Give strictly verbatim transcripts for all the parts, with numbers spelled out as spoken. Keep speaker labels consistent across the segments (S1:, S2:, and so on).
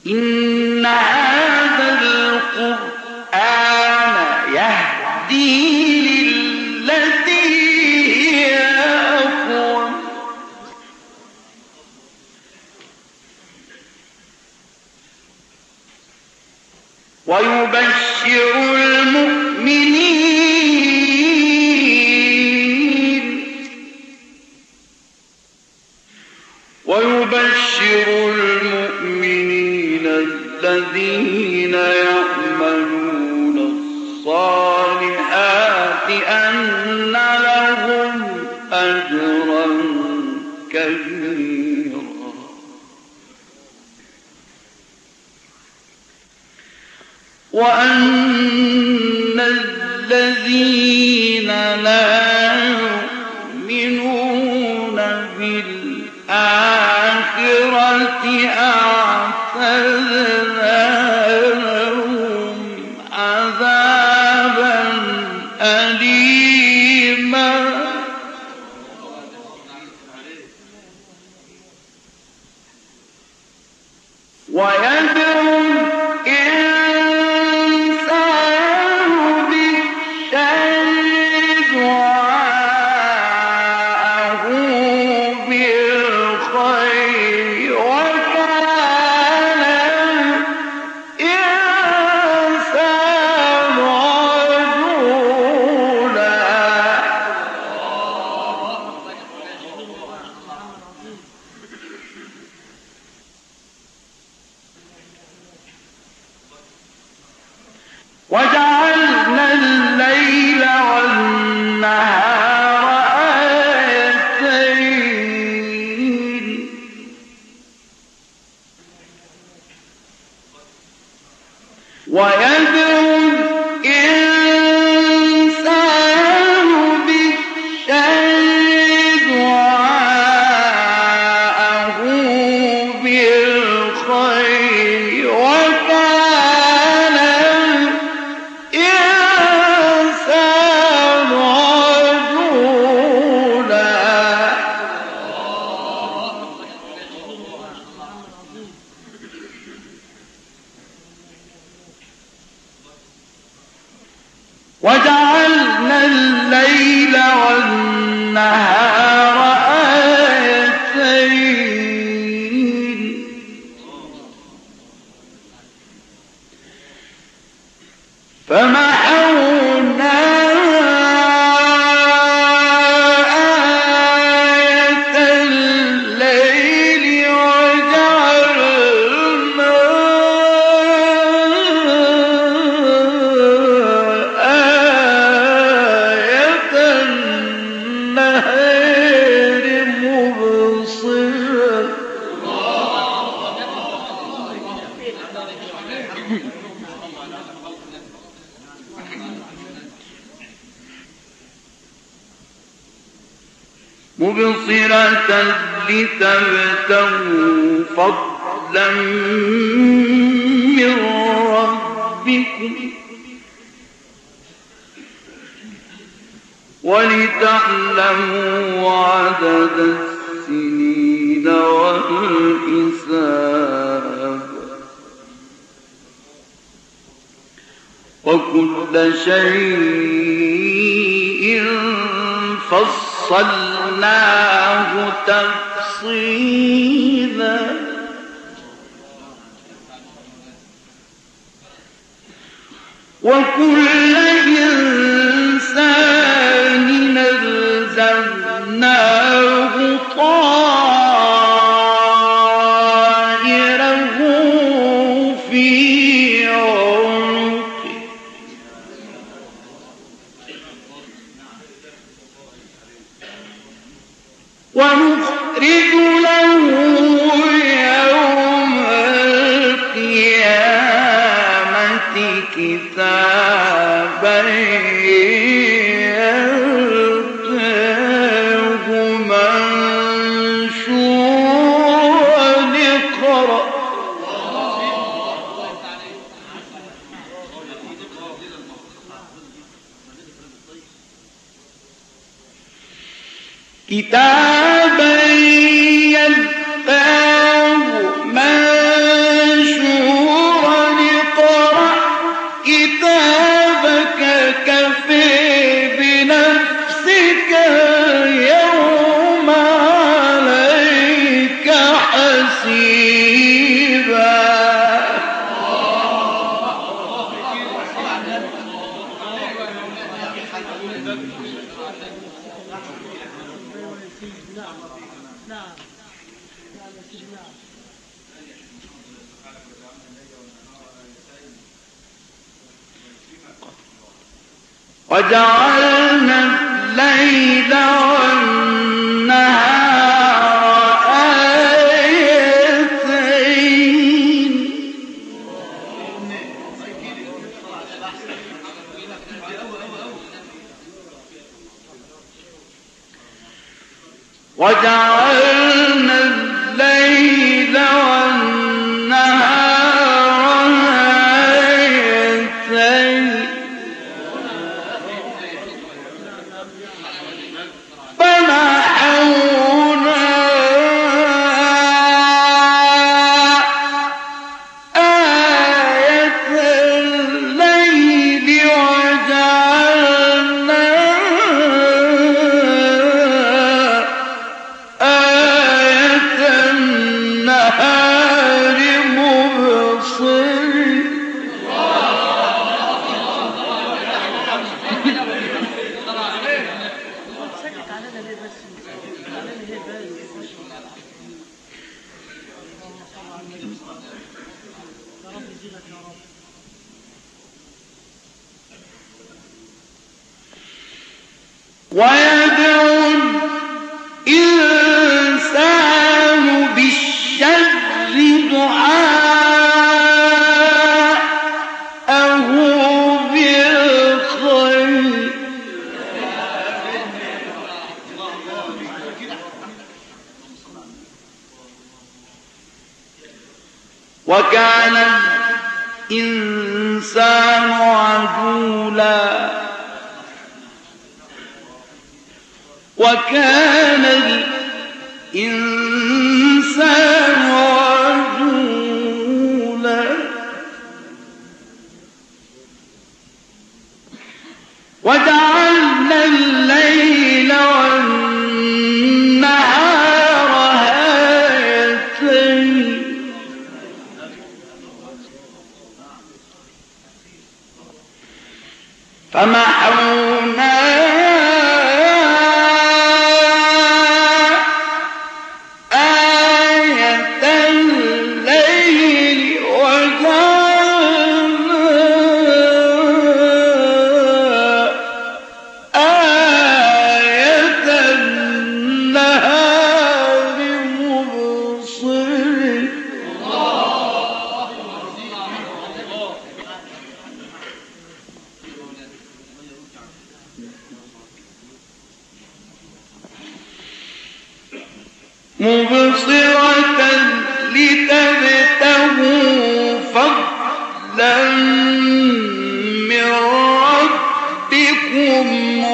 S1: إن هذا القرآن يهدي للتي هي أقوم ويبشر المؤمنين ويبشر المؤمنين الذين يعملون الصالحات أن لهم أجرا كبيرا وأن الذين لا يؤمنون بالآخرة أعتدنا لهم عذابا أليما ويدعو وجعلنا الليل والنهار آيتين ويدعو الإنسان بالشر دعاءه بالخير وكان الإنسان عجولا وجعلنا الليل والنهار آيتين فمحونا آية الليل وجعلنا آية النهار مبصرة مبصرة لتبتغوا فضلا من ربكم ولتعلموا عدد السنين والحساب وكل شيء فصلناه تفصيلا وكل إنسان ألزمناه طائره في عنقه ونخرج له يوم القيامة كتابا يلقاه منشورا اقرأ كتابا يلقاه منشورا وجعلنا الليل والنهار آيتين وجعلنا الليل والنهار آيتين فمحونا آية الليل وجعلنا آية النهار مبصرين ويدعو الإنسان بالشر دعاءه بالخير وكان الإنسان عجولا وكان الإنسان عجولا وجعلنا الليل والنهار آيتين فمحونا مبصرة لتبتغوا فضلا من ربكم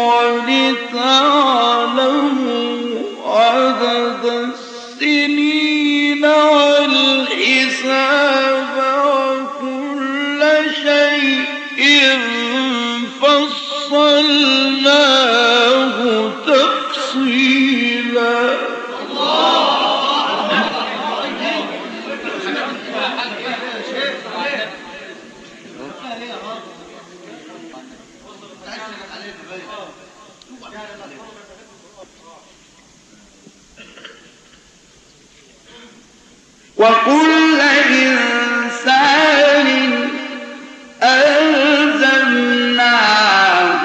S1: ولتعلموا عدد السنين والحساب وكل شيء فصلناه تفصيلا وكل إنسان ألزمناه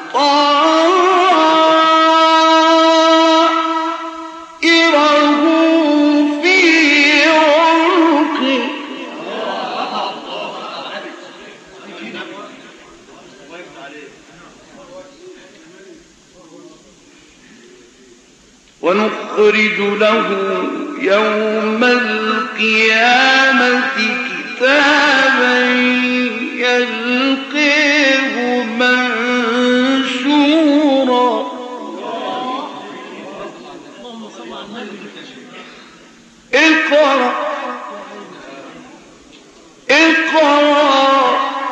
S1: طائره في عنقه ونخرج له يوم القيامة كتابا يلقيه منشورا اقرأ اقرأ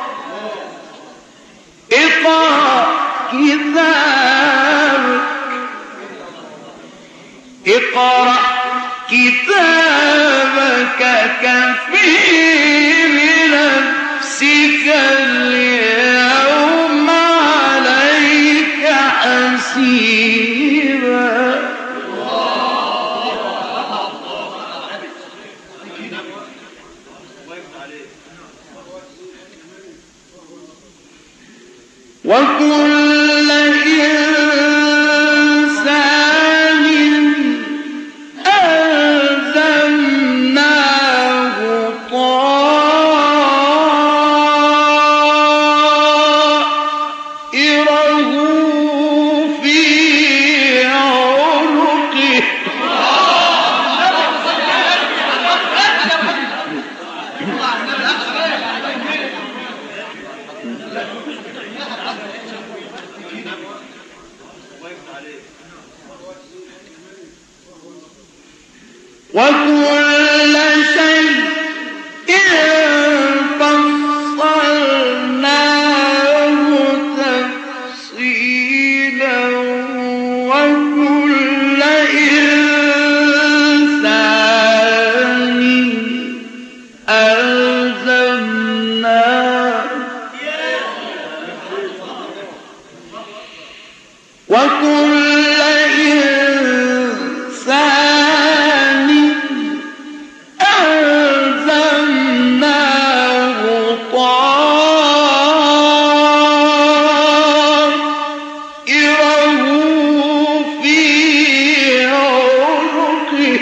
S1: اقرأ كتابك اقرأ كتابك كفي بنفسك اليوم عليك حسيبا وكل شيء فصلناه تفصيلا وكل إنسان ألزمناه وكل إنسان ألزمناه طائره في عنقه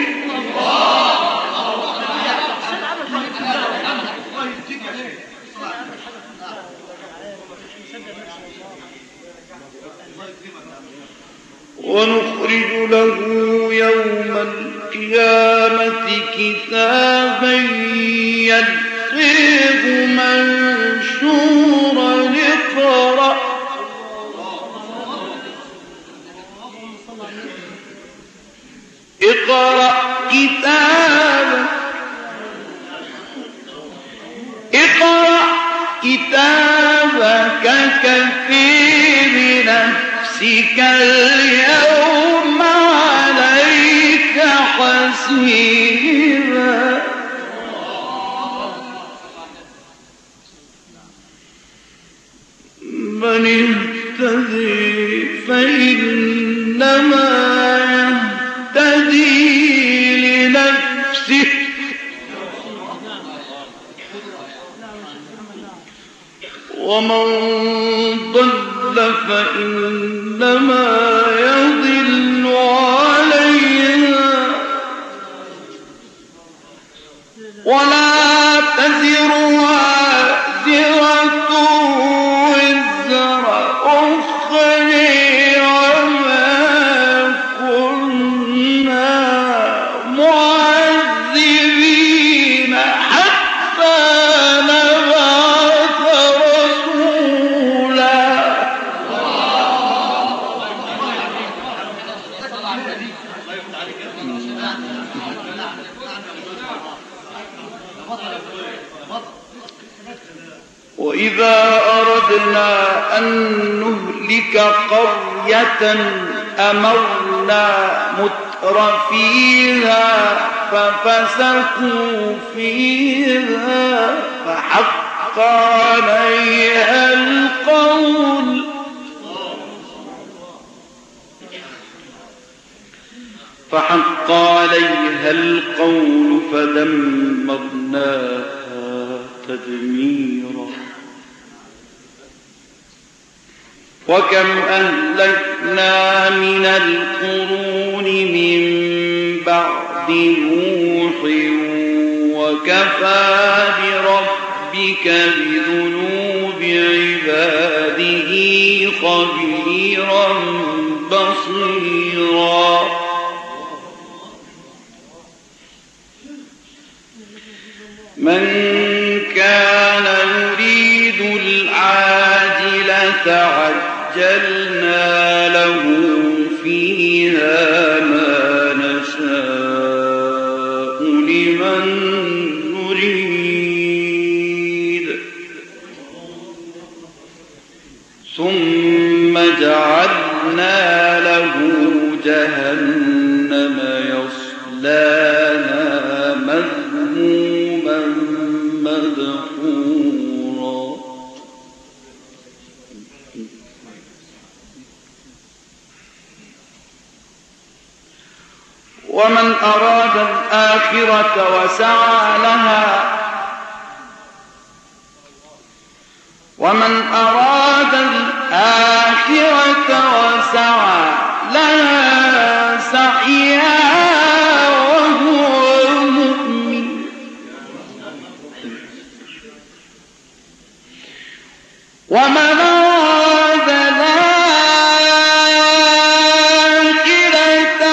S1: ونخرج له يوم القيامة كتابا يلقيه منشورا اقرأ اقرأ كتابك اقرأ كتابك كفي بنفسك اليوم عليك حسيبا من اهتدي فإنما يهتدي لنفسه ومن ضل فإنما يضل عليها ولا تزر وازرة وزر أخرى وما كنا معذبين حتى نبعث رسولا وإذا أردنا أن نهلك قرية أمرنا متر فيها ففسقوا فيها فحق عليها القول فحق عليها القول فدمرناها تدميرا وكم أهلكنا من القرون من بعد نوح وكفى بربك بذنوب عباده خبيرا بصيرا من كان يريد العاجلة عجلنا له فيها ما نشاء لمن نريد ثم جعلنا له جهنم يصلاها مذموما مدحورا ومن أراد الآخرة وسعى لها ومن أراد الآخرة وسعى لها سعيها وهو مؤمن ومن أراد الآخرة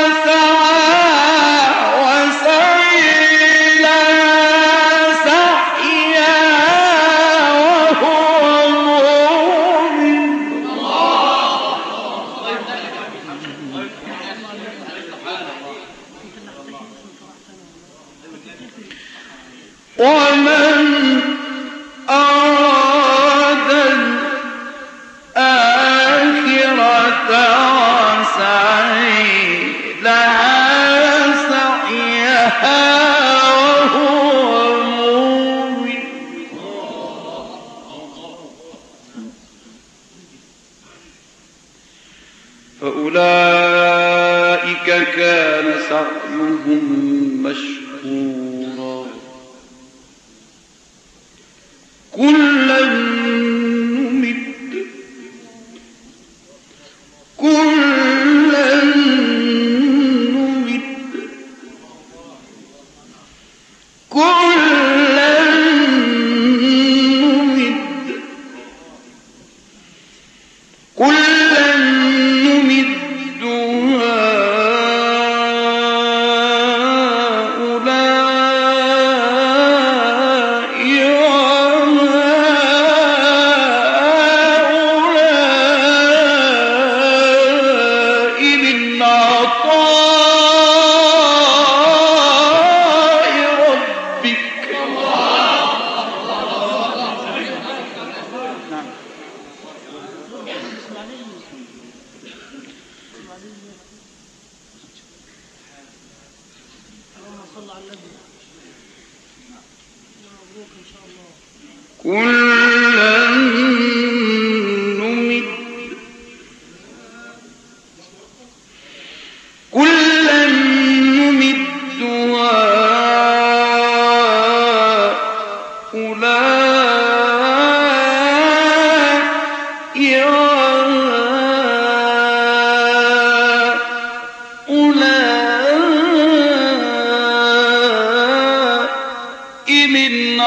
S1: وسعى وسعي لها سعيها وهو مؤمن ومن أراد الآخرة وسعي لها سعيها وهو مؤمن فأولئك كان سعيهم مشكورا كلا نمد كلا نمد كلا نمد كلا نمد كلا نمد كلا نمد هؤلاء من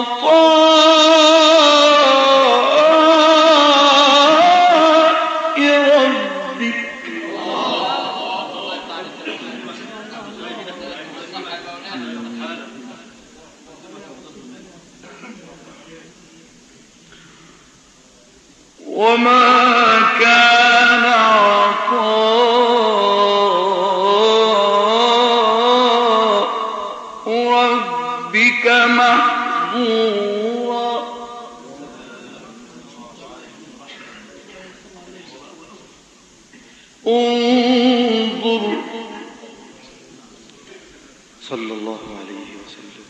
S1: عطاء ربك وما كان عطاء ربك محظورا انظر صلى الله عليه وسلم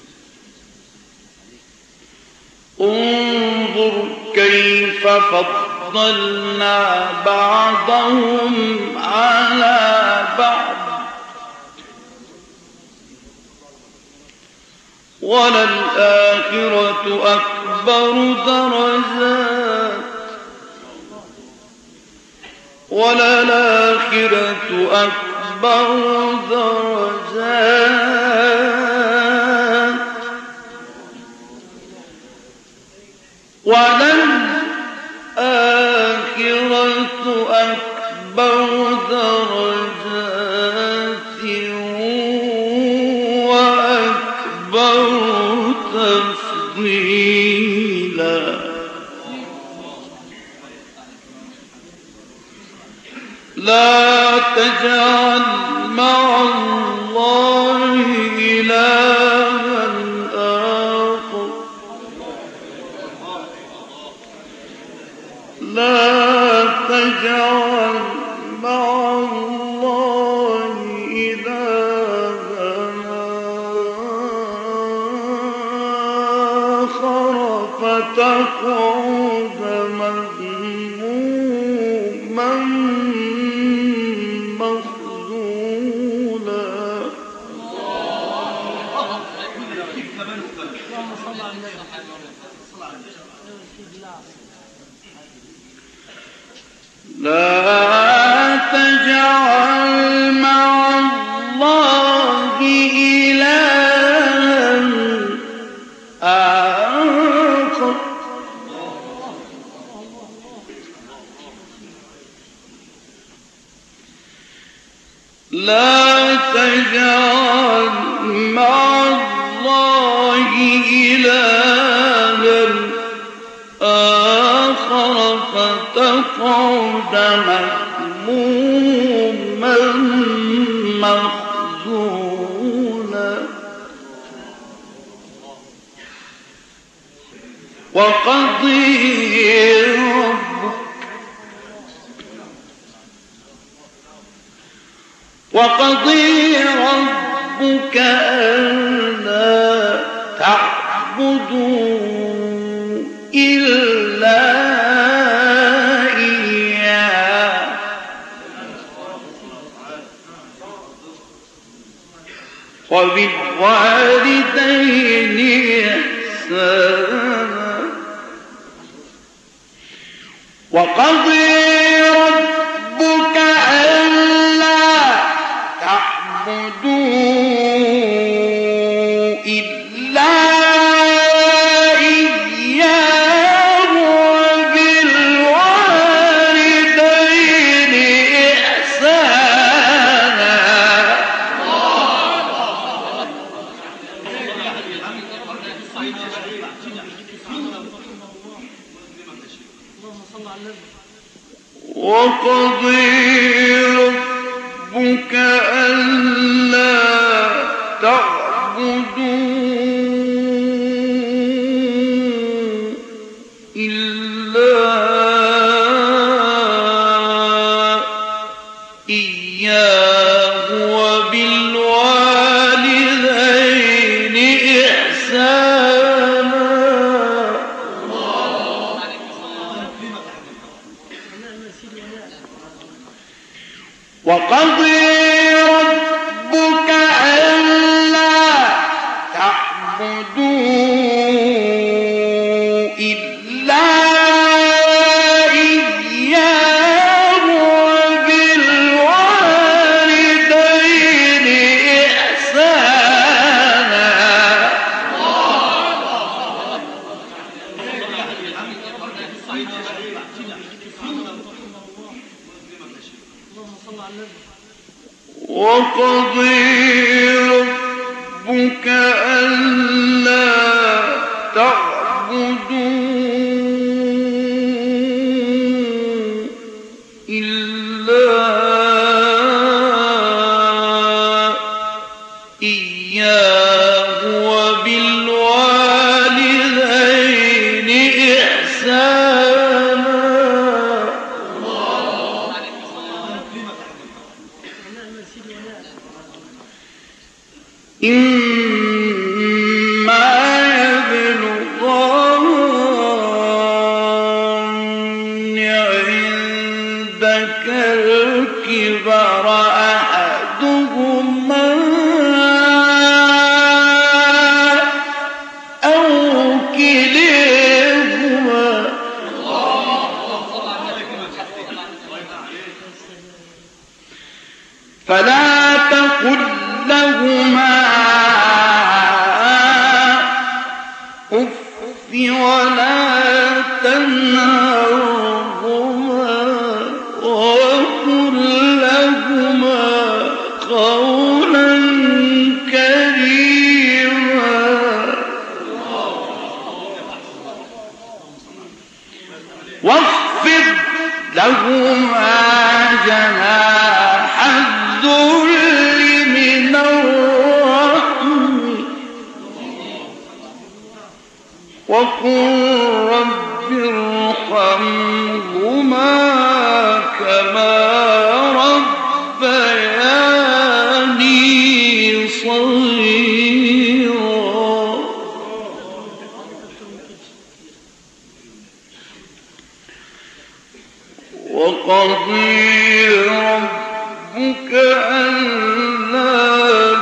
S1: انظر كيف فضلنا بعضهم على بعض وللآخرة أكبر درجات وللآخرة أكبر درجات وللآخرة أكبر درجات وأكبر تفضيلا لا تجعل مع الله إلها آخر لا تجعل مع الله إلها آخر فتقعد مذموما مخذولا لا تجعل مع الله إلها آخر لا تجعل مع الله إلها آخر فتقعد مذموما مخذولا وقضي ربك وقضي ربك ألا تعبدوا إلا إياه وبالوالدين إحسانا وقضي ربك ألا تعبدوا إلا إياه وبالوالدين إحسانا وقضي ربك ألا تعبدوا إلا إياه وبالوالدين إحسانا وقضي ربك ألا تعبدوا إلا إياه وبالوالدين إحسانا وقضي ربك ألا تعبدوا إلا إياه وبالوالدين إحسانا إما يبلغن عندك الكبر أحدهما أو كليهما فلا تقل لهما أف ولا تنهرهما وقل لهما قولا كريما واخفض لهما جناح الذل من الرحم وقل رب ارحمهما كما ربياني صغيرا وقضي ربك ألا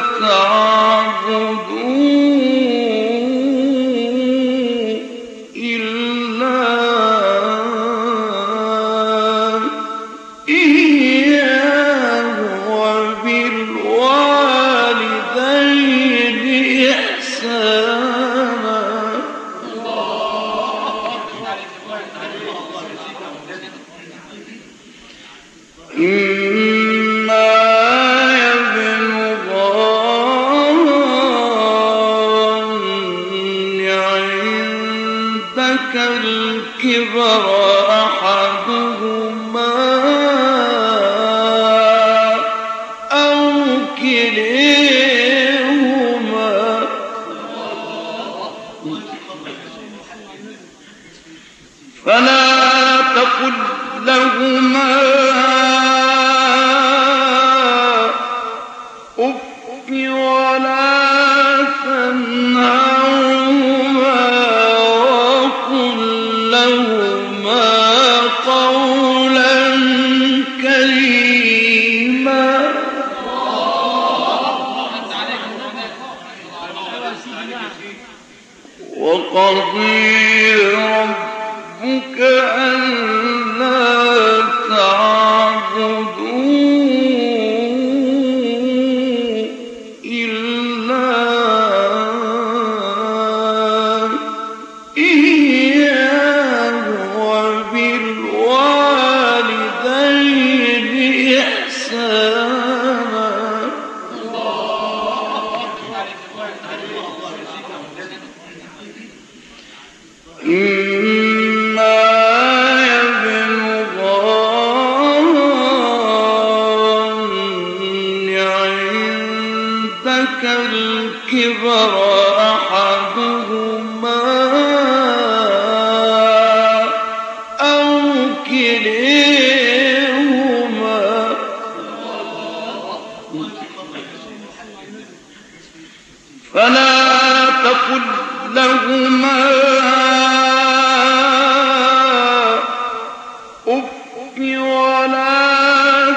S1: تعبدوا إلا إياه وبالوالدين إحسانا إما يبلغن عندك الكبر أحدهما أو كليهما وقضي ربك ألا تعبدوا إلا إياه وبالوالدين إحسانا. إما يبلغن عندك الكبر أحدهما أو كليهما فلا تقل لهما ولا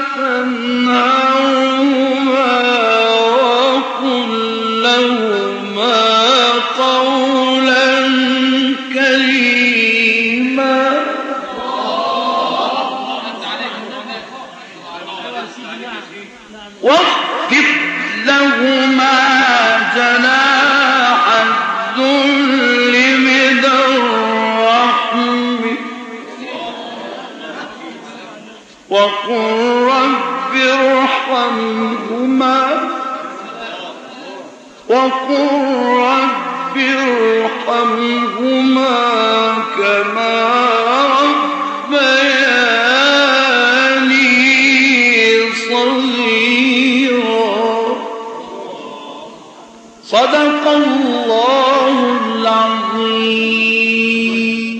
S1: تنهرهما وقل لهما قولا كريما. واخفض لهما جناح الذل من الرحم وقل رب ارحمهما وقل رب ارحمهما كما ربياني صغيرا. صدق الله العظيم.